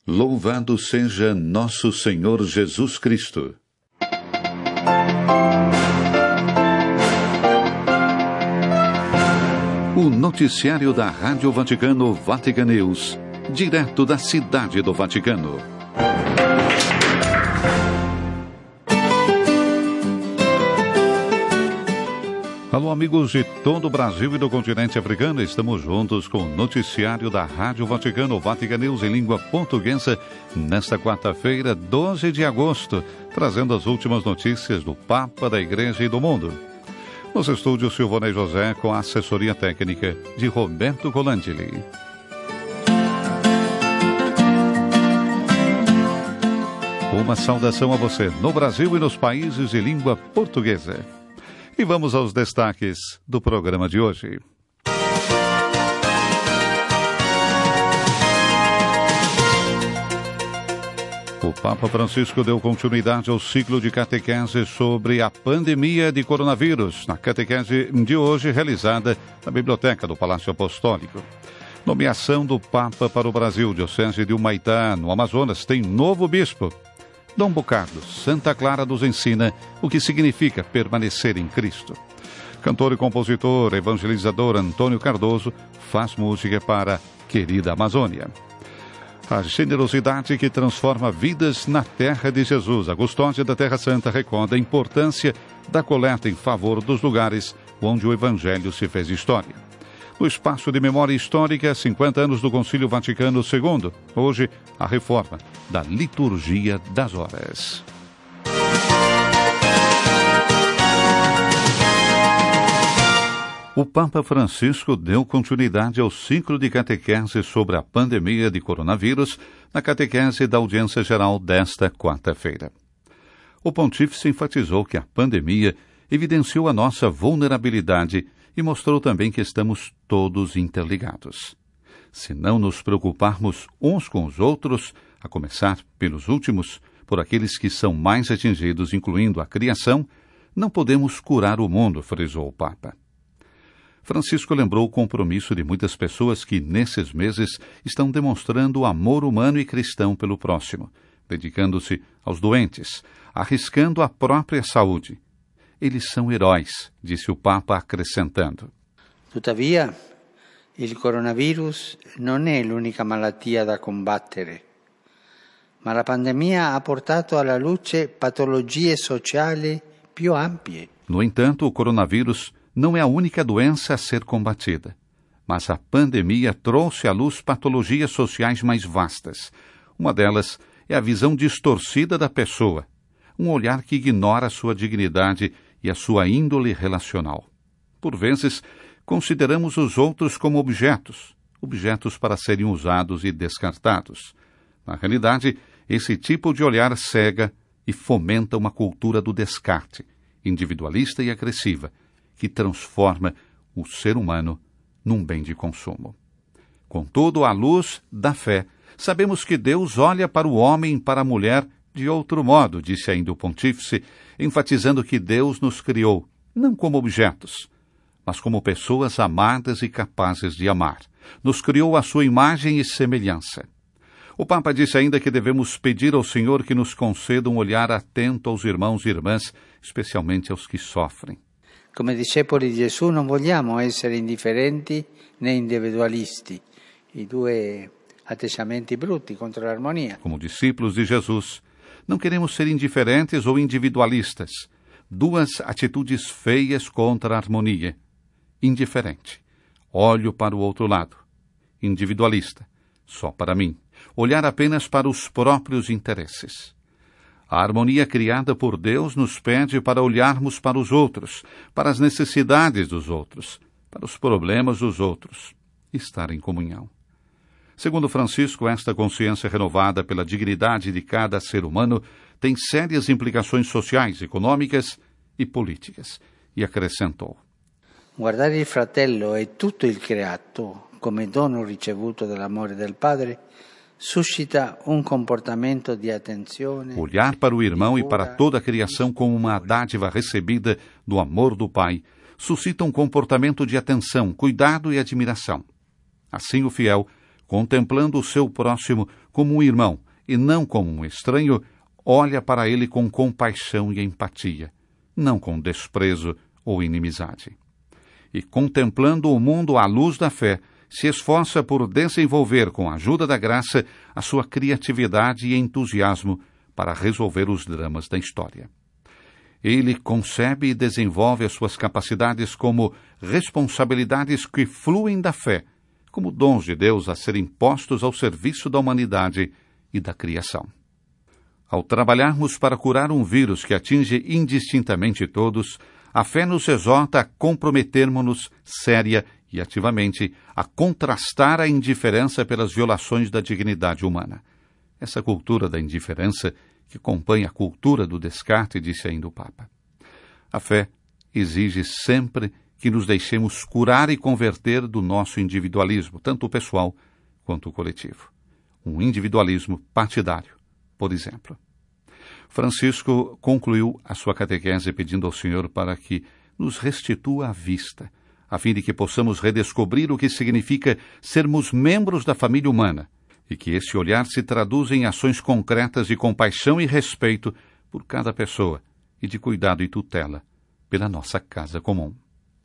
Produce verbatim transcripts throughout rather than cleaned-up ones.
Louvado seja nosso Senhor Jesus Cristo. O noticiário da Rádio Vaticano Vatican News, direto da Cidade do Vaticano. Alô, amigos de todo o Brasil e do continente africano, estamos juntos com o noticiário da Rádio Vaticano Vatican News em língua portuguesa, nesta quarta-feira, doze de agosto, trazendo as últimas notícias do Papa, da Igreja e do mundo. Nos estúdios, Silvonei José, com a assessoria técnica de Roberto Colangeli. Uma saudação a você no Brasil e nos países de língua portuguesa. E vamos aos destaques do programa de hoje. O Papa Francisco deu continuidade ao ciclo de catequese sobre a pandemia de coronavírus, na catequese de hoje realizada na Biblioteca do Palácio Apostólico. Nomeação do Papa para o Brasil, Diocese de Humaitá, no Amazonas, tem novo bispo. Dom Bocado, Santa Clara nos ensina o que significa permanecer em Cristo. Cantor e compositor, evangelizador Antônio Cardoso faz música para Querida Amazônia. A generosidade que transforma vidas na terra de Jesus. A custódia da Terra Santa recorda a importância da coleta em favor dos lugares onde o Evangelho se fez história. No espaço de memória histórica, cinquenta anos do Concílio Vaticano segundo. Hoje, a reforma da Liturgia das Horas. O Papa Francisco deu continuidade ao ciclo de catequese sobre a pandemia de coronavírus na catequese da audiência geral desta quarta-feira. O pontífice enfatizou que a pandemia evidenciou a nossa vulnerabilidade e mostrou também que estamos todos interligados. Se não nos preocuparmos uns com os outros, a começar pelos últimos, por aqueles que são mais atingidos, incluindo a criação, não podemos curar o mundo, frisou o Papa. Francisco lembrou o compromisso de muitas pessoas que, nesses meses, estão demonstrando o amor humano e cristão pelo próximo, dedicando-se aos doentes, arriscando a própria saúde. Eles são heróis, disse o Papa, acrescentando. Tuttavia, il coronavirus non è l'unica malattia da combattere, ma la pandemia ha portato alla luce patologie sociali più ampie. No entanto, o coronavírus não é a única doença a ser combatida, mas a pandemia trouxe à luz patologias sociais mais vastas. Uma delas é a visão distorcida da pessoa, um olhar que ignora a sua dignidade e a sua índole relacional. Por vezes, consideramos os outros como objetos, objetos para serem usados e descartados. Na realidade, esse tipo de olhar cega e fomenta uma cultura do descarte, individualista e agressiva, que transforma o ser humano num bem de consumo. Contudo, à luz da fé, sabemos que Deus olha para o homem e para a mulher de outro modo, disse ainda o pontífice, enfatizando que Deus nos criou, não como objetos, mas como pessoas amadas e capazes de amar. Nos criou à sua imagem e semelhança. O Papa disse ainda que devemos pedir ao Senhor que nos conceda um olhar atento aos irmãos e irmãs, especialmente aos que sofrem. Come discepoli di Gesù non vogliamo essere indifferenti né individualisti, i due atteggiamenti brutti contro l'armonia. Como discípulos de Jesus, não queremos ser indiferentes ou individualistas, duas atitudes feias contra a harmonia. Indiferente, olho para o outro lado. Individualista, só para mim, olhar apenas para os próprios interesses. A harmonia criada por Deus nos pede para olharmos para os outros, para as necessidades dos outros, para os problemas dos outros, estar em comunhão. Segundo Francisco, esta consciência renovada pela dignidade de cada ser humano tem sérias implicações sociais, econômicas e políticas, e acrescentou. Guardare il fratello e tutto il creato come dono ricevuto dall'amore del Padre suscita um comportamento de atenção. Olhar para o irmão e para toda a criação como uma dádiva recebida do amor do Pai suscita um comportamento de atenção, cuidado e admiração. Assim, o fiel contemplando o seu próximo como um irmão e não como um estranho, olha para ele com compaixão e empatia, não com desprezo ou inimizade. E contemplando o mundo à luz da fé, se esforça por desenvolver, com a ajuda da graça, a sua criatividade e entusiasmo para resolver os dramas da história. Ele concebe e desenvolve as suas capacidades como responsabilidades que fluem da fé, como dons de Deus a serem postos ao serviço da humanidade e da criação. Ao trabalharmos para curar um vírus que atinge indistintamente todos, a fé nos exorta a comprometermos-nos séria e ativamente a contrastar a indiferença pelas violações da dignidade humana. Essa cultura da indiferença que acompanha a cultura do descarte, disse ainda o Papa. A fé exige sempre que nos deixemos curar e converter do nosso individualismo, tanto o pessoal quanto o coletivo. Um individualismo partidário, por exemplo. Francisco concluiu a sua catequese pedindo ao Senhor para que nos restitua a vista, a fim de que possamos redescobrir o que significa sermos membros da família humana, e que esse olhar se traduza em ações concretas de compaixão e respeito por cada pessoa e de cuidado e tutela pela nossa casa comum.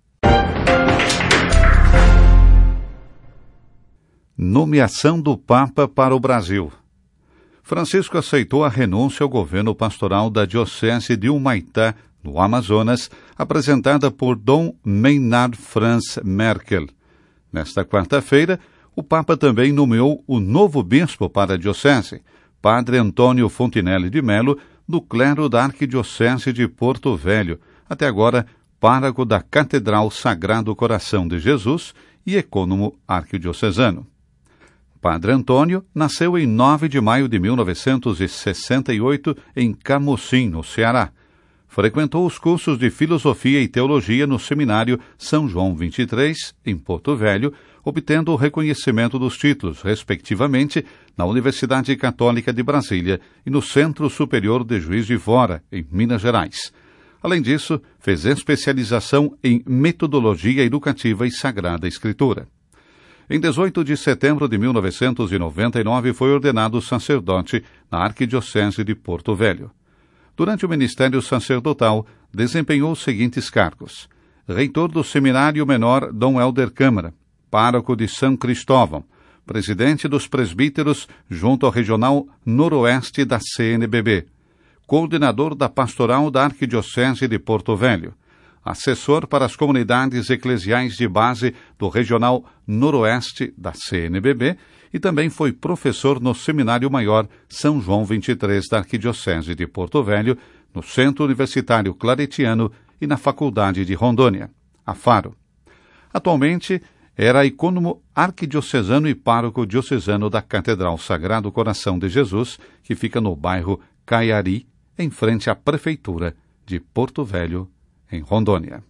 Nomeação do Papa para o Brasil. Francisco aceitou a renúncia ao governo pastoral da Diocese de Humaitá, no Amazonas, apresentada por Dom Maynard Franz Merkel. Nesta quarta-feira, o Papa também nomeou o novo bispo para a Diocese, Padre Antônio Fontinelli de Melo, do clero da Arquidiocese de Porto Velho, até agora pároco da Catedral Sagrado Coração de Jesus e ecônomo arquidiocesano. Padre Antônio nasceu em nove de maio de mil novecentos e sessenta e oito em Camocim, no Ceará. Frequentou os cursos de Filosofia e Teologia no Seminário São João vinte e três, em Porto Velho, obtendo o reconhecimento dos títulos, respectivamente, na Universidade Católica de Brasília e no Centro Superior de Juiz de Fora, em Minas Gerais. Além disso, fez especialização em Metodologia Educativa e Sagrada Escritura. Em dezoito de setembro de mil novecentos e noventa e nove, foi ordenado sacerdote na Arquidiocese de Porto Velho. Durante o ministério sacerdotal, desempenhou os seguintes cargos: reitor do Seminário Menor Dom Helder Câmara, pároco de São Cristóvão, presidente dos presbíteros junto ao Regional Noroeste da C N B B, coordenador da Pastoral da Arquidiocese de Porto Velho, assessor para as comunidades eclesiais de base do Regional Noroeste da C N B B e também foi professor no Seminário Maior São João vinte e três da Arquidiocese de Porto Velho, no Centro Universitário Claretiano e na Faculdade de Rondônia, a Faro. Atualmente, era ecônomo arquidiocesano e pároco diocesano da Catedral Sagrado Coração de Jesus, que fica no bairro Caiari, em frente à Prefeitura de Porto Velho, em Rondônia.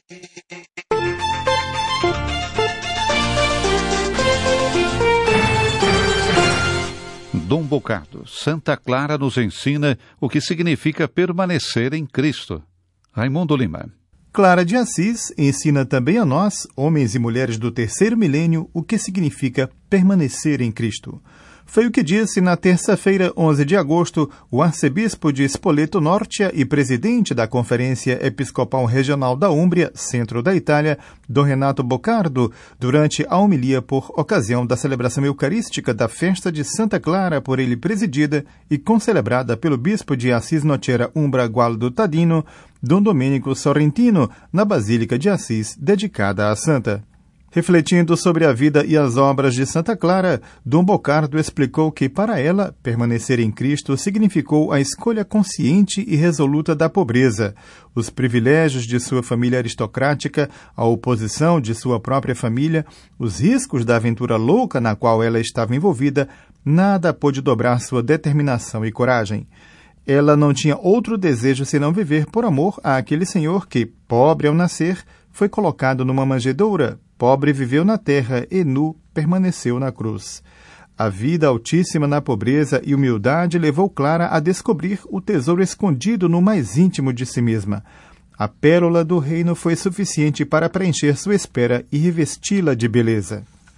Dom Bocardo, Santa Clara nos ensina o que significa permanecer em Cristo. Raimundo Lima. Clara de Assis ensina também a nós, homens e mulheres do terceiro milênio, o que significa permanecer em Cristo. Foi o que disse na terça-feira, onze de agosto, o arcebispo de Spoleto Norte e presidente da Conferência Episcopal Regional da Úmbria, centro da Itália, Dom Renato Bocardo, durante a homilia por ocasião da celebração eucarística da festa de Santa Clara, por ele presidida e concelebrada pelo bispo de Assis Nocera Umbra Gualdo Tadino, Dom Domênico Sorrentino, na Basílica de Assis, dedicada à santa. Refletindo sobre a vida e as obras de Santa Clara, Dom Bocardo explicou que, para ela, permanecer em Cristo significou a escolha consciente e resoluta da pobreza, os privilégios de sua família aristocrática, a oposição de sua própria família, os riscos da aventura louca na qual ela estava envolvida, nada pôde dobrar sua determinação e coragem. Ela não tinha outro desejo senão viver por amor àquele Senhor que, pobre ao nascer, foi colocado numa manjedoura, pobre viveu na terra e nu permaneceu na cruz. A vida altíssima na pobreza e humildade levou Clara a descobrir o tesouro escondido no mais íntimo de si mesma. A pérola do reino foi suficiente para preencher sua espera e revesti-la de beleza.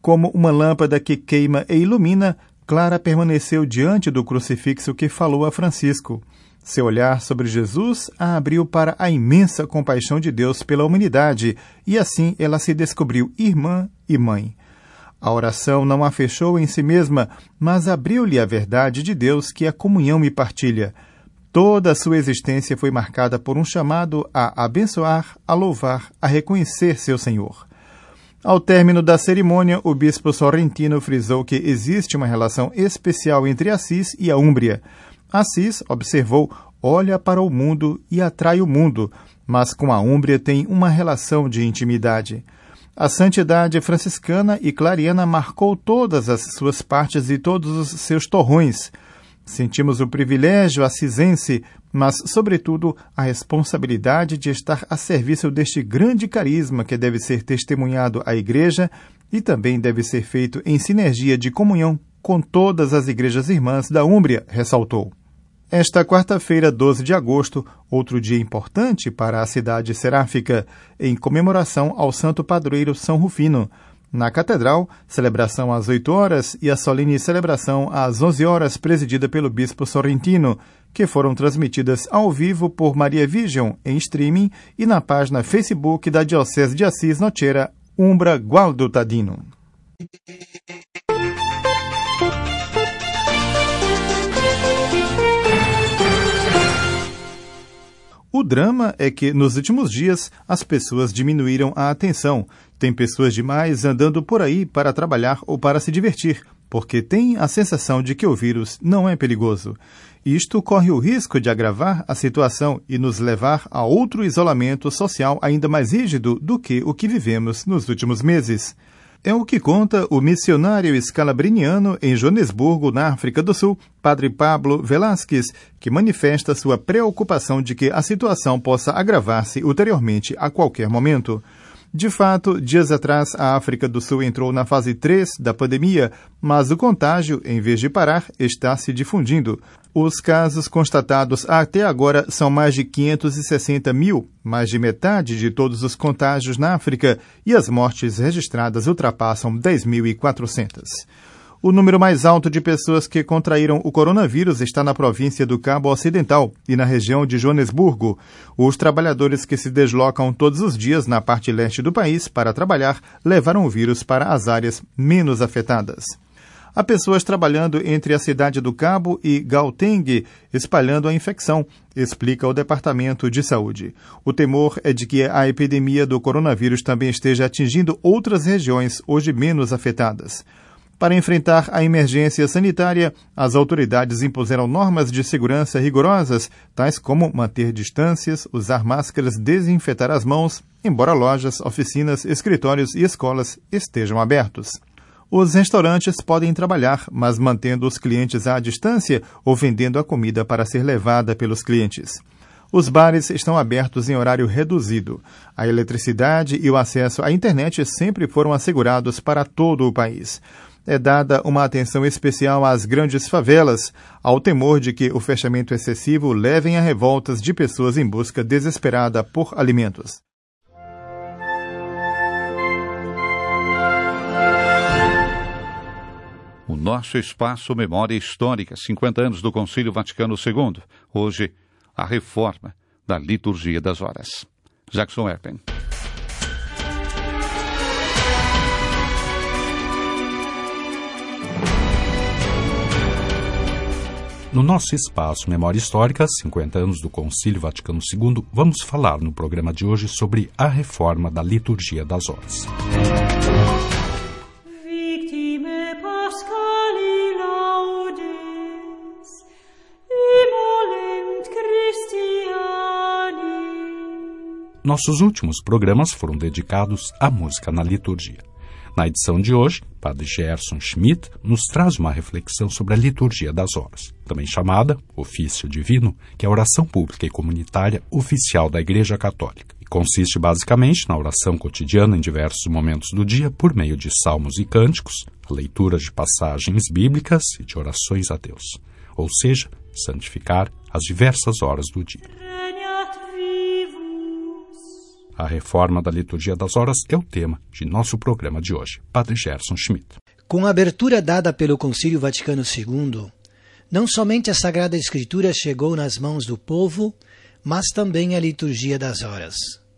Como uma lâmpada que queima e ilumina, Clara permaneceu diante do crucifixo que falou a Francisco. Seu olhar sobre Jesus a abriu para a imensa compaixão de Deus pela humanidade, e assim ela se descobriu irmã e mãe. A oração não a fechou em si mesma, mas abriu-lhe a verdade de Deus, que é comunhão e partilha. Toda a sua existência foi marcada por um chamado a abençoar, a louvar, a reconhecer seu Senhor. Ao término da cerimônia, o bispo sorrentino frisou que existe uma relação especial entre Assis e a Úmbria. Assis, observou, olha para o mundo e atrai o mundo, mas com a Úmbria tem uma relação de intimidade. A santidade franciscana e clariana marcou todas as suas partes e todos os seus torrões. Sentimos o privilégio assisense, mas, sobretudo, a responsabilidade de estar a serviço deste grande carisma que deve ser testemunhado à Igreja e também deve ser feito em sinergia de comunhão com todas as igrejas irmãs da Úmbria, ressaltou. Esta quarta-feira, doze de agosto, outro dia importante para a cidade seráfica, em comemoração ao santo padroeiro São Rufino. Na Catedral, celebração às oito horas e a solene celebração às onze horas, presidida pelo bispo sorrentino, que foram transmitidas ao vivo por Maria Vision em streaming e na página Facebook da Diocese de Assis Nocheira, Umbra Gualdo Tadino. O drama é que, nos últimos dias, as pessoas diminuíram a atenção. Tem pessoas demais andando por aí para trabalhar ou para se divertir, porque têm a sensação de que o vírus não é perigoso. Isto corre o risco de agravar a situação e nos levar a outro isolamento social ainda mais rígido do que o que vivemos nos últimos meses. É o que conta o missionário escalabriniano em Joanesburgo, na África do Sul, Padre Pablo Velasquez, que manifesta sua preocupação de que a situação possa agravar-se ulteriormente a qualquer momento. De fato, dias atrás, a África do Sul entrou na fase três da pandemia, mas o contágio, em vez de parar, está se difundindo. Os casos constatados até agora são mais de quinhentos e sessenta mil, mais de metade de todos os contágios na África, e as mortes registradas ultrapassam dez mil e quatrocentas. O número mais alto de pessoas que contraíram o coronavírus está na província do Cabo Ocidental e na região de Joanesburgo. Os trabalhadores que se deslocam todos os dias na parte leste do país para trabalhar levaram o vírus para as áreas menos afetadas. Há pessoas trabalhando entre a cidade do Cabo e Gauteng, espalhando a infecção, explica o Departamento de Saúde. O temor é de que a epidemia do coronavírus também esteja atingindo outras regiões hoje menos afetadas. Para enfrentar a emergência sanitária, as autoridades impuseram normas de segurança rigorosas, tais como manter distâncias, usar máscaras, desinfetar as mãos, embora lojas, oficinas, escritórios e escolas estejam abertos. Os restaurantes podem trabalhar, mas mantendo os clientes à distância ou vendendo a comida para ser levada pelos clientes. Os bares estão abertos em horário reduzido. A eletricidade e o acesso à internet sempre foram assegurados para todo o país. É dada uma atenção especial às grandes favelas, ao temor de que o fechamento excessivo leve a revoltas de pessoas em busca desesperada por alimentos. O nosso espaço Memória Histórica, cinquenta anos do Concílio Vaticano segundo. Hoje, a reforma da Liturgia das Horas. Jackson Erpen. No nosso espaço Memória Histórica, cinquenta anos do Concílio Vaticano segundo, vamos falar no programa de hoje sobre a reforma da Liturgia das Horas. Nossos últimos programas foram dedicados à música na liturgia. Na edição de hoje, Padre Gerson Schmidt nos traz uma reflexão sobre a liturgia das horas, também chamada Ofício Divino, que é a oração pública e comunitária oficial da Igreja Católica, e consiste basicamente na oração cotidiana em diversos momentos do dia por meio de salmos e cânticos, a leitura de passagens bíblicas e de orações a Deus, ou seja, santificar as diversas horas do dia. A reforma da liturgia das horas é o tema de nosso programa de hoje. Padre Gerson Schmidt. Com a abertura dada pelo Concílio Vaticano segundo, não somente a Sagrada Escritura chegou nas mãos do povo, mas também a liturgia das horas.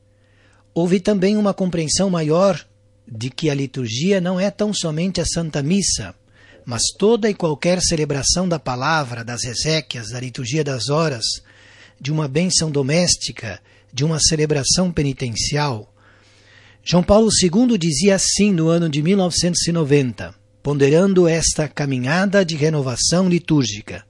Houve também uma compreensão maior de que a liturgia não é tão somente a Santa Missa, mas toda e qualquer celebração da palavra, das exéquias, da liturgia das horas, de uma bênção doméstica, de uma celebração penitencial. João Paulo segundo dizia assim no ano de mil novecentos e noventa, ponderando esta caminhada de renovação litúrgica: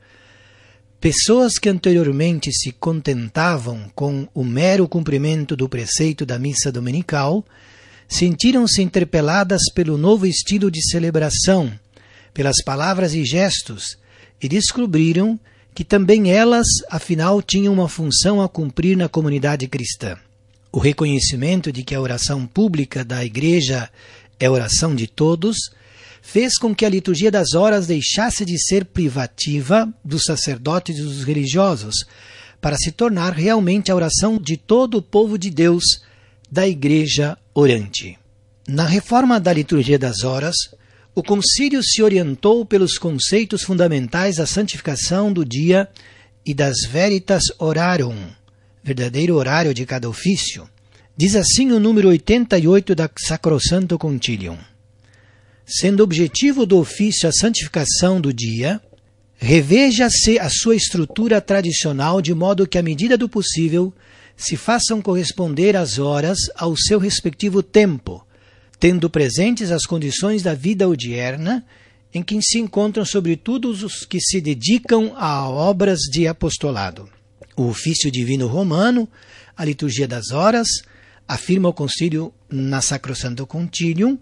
pessoas que anteriormente se contentavam com o mero cumprimento do preceito da missa dominical, sentiram-se interpeladas pelo novo estilo de celebração, pelas palavras e gestos, e descobriram que também elas, afinal, tinham uma função a cumprir na comunidade cristã. O reconhecimento de que a oração pública da Igreja é a oração de todos fez com que a liturgia das horas deixasse de ser privativa dos sacerdotes e dos religiosos, para se tornar realmente a oração de todo o povo de Deus, da Igreja orante. Na reforma da liturgia das horas, o concílio se orientou pelos conceitos fundamentais da santificação do dia e das veritas horarum, verdadeiro horário de cada ofício. Diz assim o número oitenta e oito da Sacrosanto Concilium: sendo objetivo do ofício a santificação do dia, reveja-se a sua estrutura tradicional de modo que, à medida do possível, se façam corresponder as horas ao seu respectivo tempo, tendo presentes as condições da vida odierna, em que se encontram sobretudo os que se dedicam a obras de apostolado. O ofício divino romano, a liturgia das horas, afirma o concílio na Sacrosanto Concilium,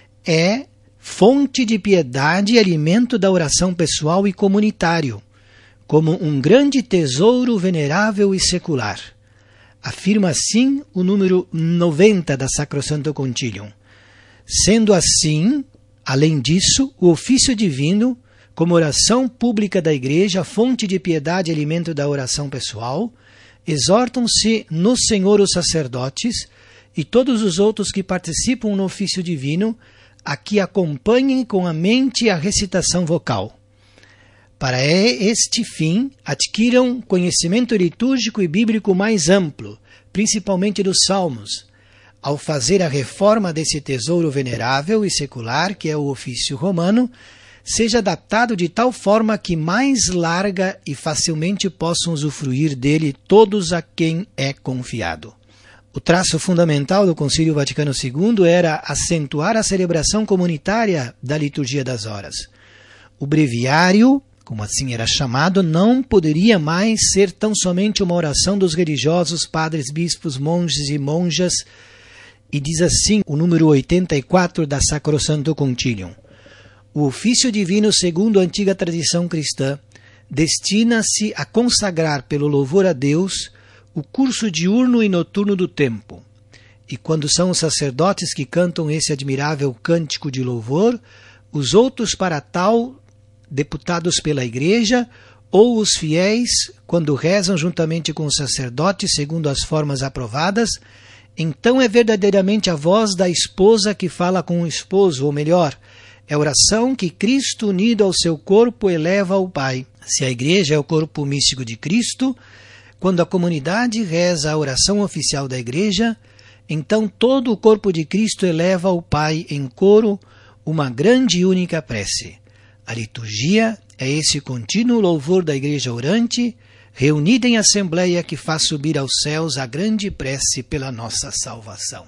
é fonte de piedade e alimento da oração pessoal e comunitário, como um grande tesouro venerável e secular. Afirma assim o número noventa da Sacrosanto Concilium. Sendo assim, além disso, o ofício divino, como oração pública da Igreja, fonte de piedade e alimento da oração pessoal, exortam-se no Senhor os sacerdotes e todos os outros que participam no ofício divino a que acompanhem com a mente a recitação vocal. Para este fim, adquiram conhecimento litúrgico e bíblico mais amplo, principalmente dos salmos, ao fazer a reforma desse tesouro venerável e secular, que é o ofício romano, seja adaptado de tal forma que mais larga e facilmente possam usufruir dele todos a quem é confiado. O traço fundamental do Concílio Vaticano segundo era acentuar a celebração comunitária da liturgia das horas. O breviário, como assim era chamado, não poderia mais ser tão somente uma oração dos religiosos, padres, bispos, monges e monjas. E diz assim o número oitenta e quatro da Sacrosanto Concilium: o ofício divino, segundo a antiga tradição cristã, destina-se a consagrar pelo louvor a Deus o curso diurno e noturno do tempo. E quando são os sacerdotes que cantam esse admirável cântico de louvor, os outros para tal, deputados pela Igreja, ou os fiéis, quando rezam juntamente com os sacerdotes segundo as formas aprovadas, então é verdadeiramente a voz da esposa que fala com o esposo, ou melhor, é a oração que Cristo, unido ao seu corpo, eleva ao Pai. Se a Igreja é o corpo místico de Cristo, quando a comunidade reza a oração oficial da Igreja, então todo o corpo de Cristo eleva ao Pai em coro uma grande e única prece. A liturgia é esse contínuo louvor da Igreja orante, reunida em assembleia que faz subir aos céus a grande prece pela nossa salvação.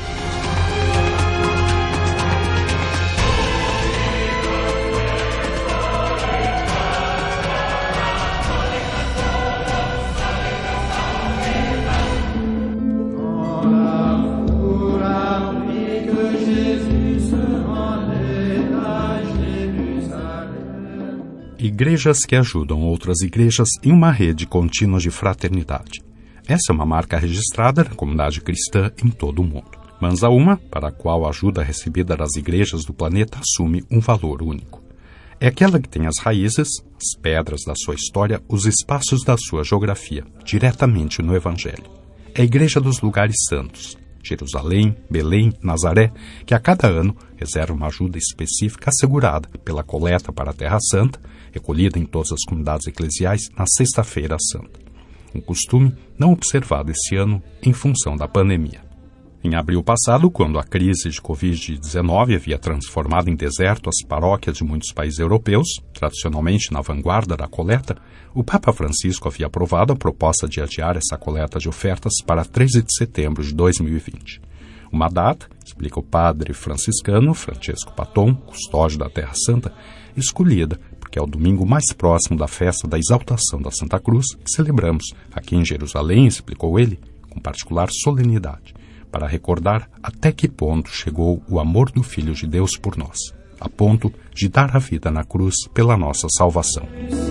Igrejas que ajudam outras igrejas em uma rede contínua de fraternidade. Essa é uma marca registrada na comunidade cristã em todo o mundo. Mas há uma para a qual a ajuda recebida das igrejas do planeta assume um valor único. É aquela que tem as raízes, as pedras da sua história, os espaços da sua geografia, diretamente no Evangelho. É a Igreja dos Lugares Santos, Jerusalém, Belém, Nazaré, que a cada ano reserva uma ajuda específica assegurada pela coleta para a Terra Santa, recolhida em todas as comunidades eclesiais na Sexta-feira Santa. Um costume não observado esse ano em função da pandemia. Em abril passado, quando a crise de covid dezenove havia transformado em deserto as paróquias de muitos países europeus, tradicionalmente na vanguarda da coleta, o Papa Francisco havia aprovado a proposta de adiar essa coleta de ofertas para treze de setembro de dois mil e vinte. Uma data, explica o padre franciscano Francesco Paton, custódio da Terra Santa, escolhida porque é o domingo mais próximo da festa da exaltação da Santa Cruz, que celebramos aqui em Jerusalém, explicou ele, com particular solenidade, para recordar até que ponto chegou o amor do Filho de Deus por nós, a ponto de dar a vida na cruz pela nossa salvação.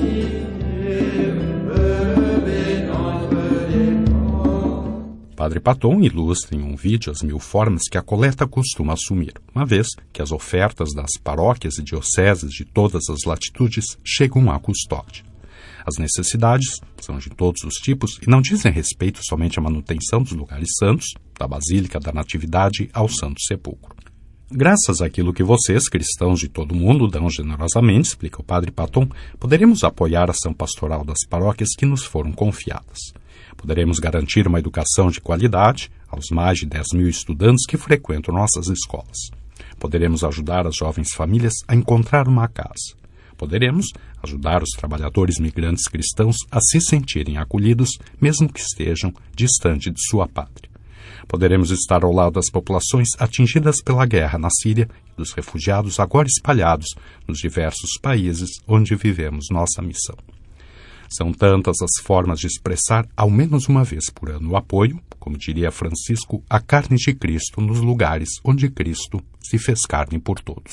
Padre Paton ilustra em um vídeo as mil formas que a coleta costuma assumir, uma vez que as ofertas das paróquias e dioceses de todas as latitudes chegam à custódia. As necessidades são de todos os tipos e não dizem respeito somente à manutenção dos lugares santos, da Basílica da Natividade ao Santo Sepulcro. Graças àquilo que vocês, cristãos de todo o mundo, dão generosamente, explica o padre Paton, poderemos apoiar a ação pastoral das paróquias que nos foram confiadas. Poderemos garantir uma educação de qualidade aos mais de dez mil estudantes que frequentam nossas escolas. Poderemos ajudar as jovens famílias a encontrar uma casa. Poderemos ajudar os trabalhadores migrantes cristãos a se sentirem acolhidos, mesmo que estejam distante de sua pátria. Poderemos estar ao lado das populações atingidas pela guerra na Síria e dos refugiados agora espalhados nos diversos países onde vivemos nossa missão. São tantas as formas de expressar, ao menos uma vez por ano, o apoio, como diria Francisco, à carne de Cristo nos lugares onde Cristo se fez carne por todos.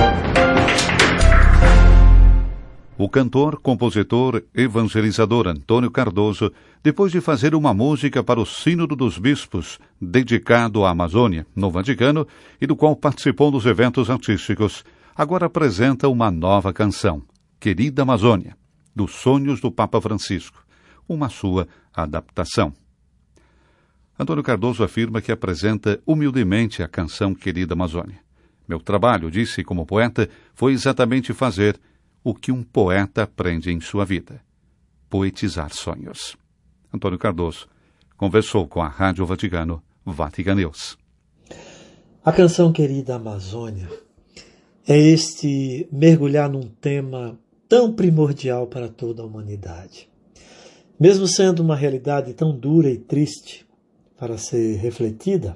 O cantor, compositor, evangelizador Antônio Cardoso, depois de fazer uma música para o Sínodo dos Bispos, dedicado à Amazônia, no Vaticano, e do qual participou dos eventos artísticos, agora apresenta uma nova canção, Querida Amazônia, dos Sonhos do Papa Francisco, uma sua adaptação. Antônio Cardoso afirma que apresenta humildemente a canção Querida Amazônia. Meu trabalho, disse como poeta, foi exatamente fazer o que um poeta aprende em sua vida: poetizar sonhos. Antônio Cardoso conversou com a Rádio Vaticano, Vatican News. A canção Querida Amazônia é este mergulhar num tema tão primordial para toda a humanidade. Mesmo sendo uma realidade tão dura e triste para ser refletida,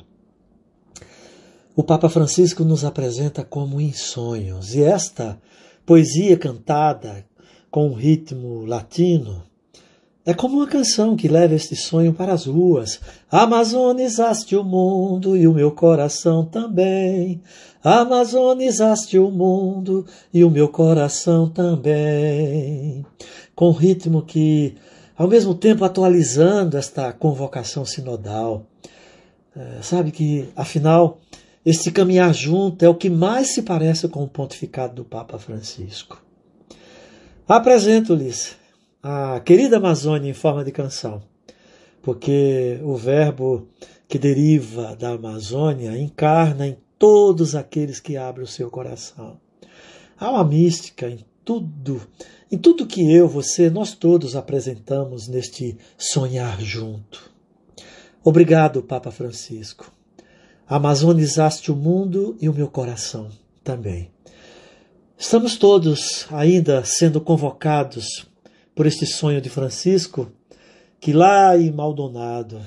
o Papa Francisco nos apresenta como em sonhos. E esta poesia cantada com um ritmo latino é como uma canção que leva este sonho para as ruas. Amazonizaste o mundo e o meu coração também. Amazonizaste o mundo e o meu coração também. Com ritmo que, ao mesmo tempo atualizando esta convocação sinodal, é, sabe que, afinal, este caminhar junto é o que mais se parece com o pontificado do Papa Francisco. Apresento-lhes a Querida Amazônia em forma de canção, porque o verbo que deriva da Amazônia encarna em todos aqueles que abrem o seu coração. Há uma mística em tudo, em tudo que eu, você, nós todos apresentamos neste sonhar junto. Obrigado, Papa Francisco. Amazonizaste o mundo e o meu coração também. Estamos todos ainda sendo convocados por este sonho de Francisco, que lá em Maldonado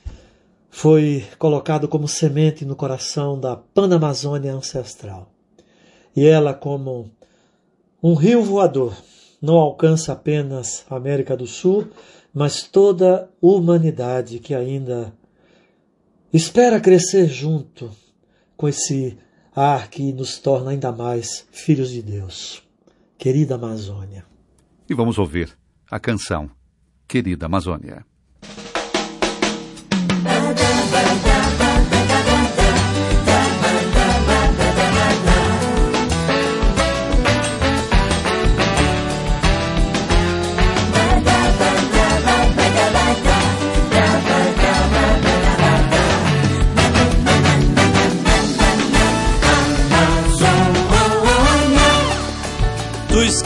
foi colocado como semente no coração da Panamazônia ancestral. E ela, como um rio voador, não alcança apenas a América do Sul, mas toda a humanidade que ainda espera crescer junto com esse ar que nos torna ainda mais filhos de Deus. Querida Amazônia. E vamos ouvir a canção Querida Amazônia.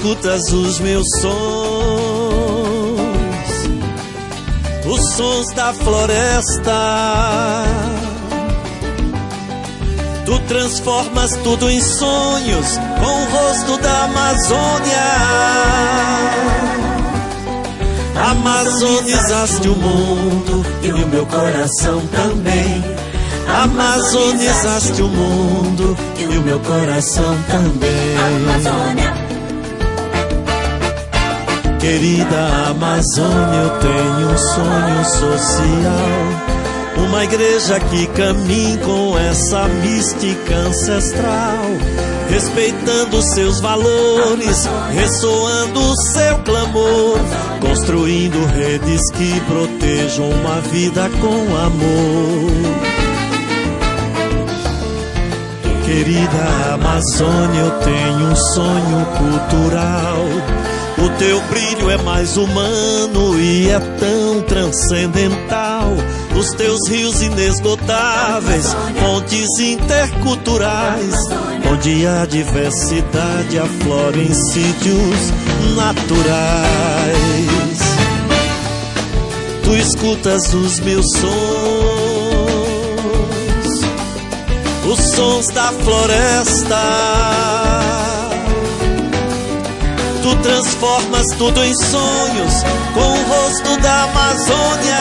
escutas os meus sons, os sons da floresta. Tu transformas tudo em sonhos com o rosto da Amazônia. Amazonizaste o mundo e o meu coração também. Amazonizaste o mundo e o meu coração também. Amazônia. Querida Amazônia, eu tenho um sonho social, uma igreja que caminhe com essa mística ancestral, respeitando seus valores, ressoando o seu clamor, construindo redes que protejam uma vida com amor. Querida Amazônia, eu tenho um sonho cultural. O teu brilho é mais humano e é tão transcendental. Os teus rios inesgotáveis, fontes interculturais, onde a diversidade aflora em sítios naturais. Tu escutas os meus sons, os sons da floresta. Tu transformas tudo em sonhos com o rosto da Amazônia.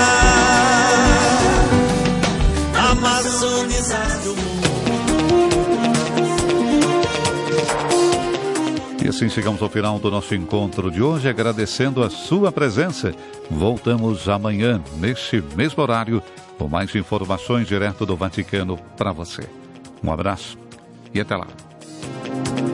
Amazonizaste o mundo. E assim chegamos ao final do nosso encontro de hoje, agradecendo a sua presença. Voltamos amanhã, neste mesmo horário, com mais informações direto do Vaticano para você. Um abraço e até lá.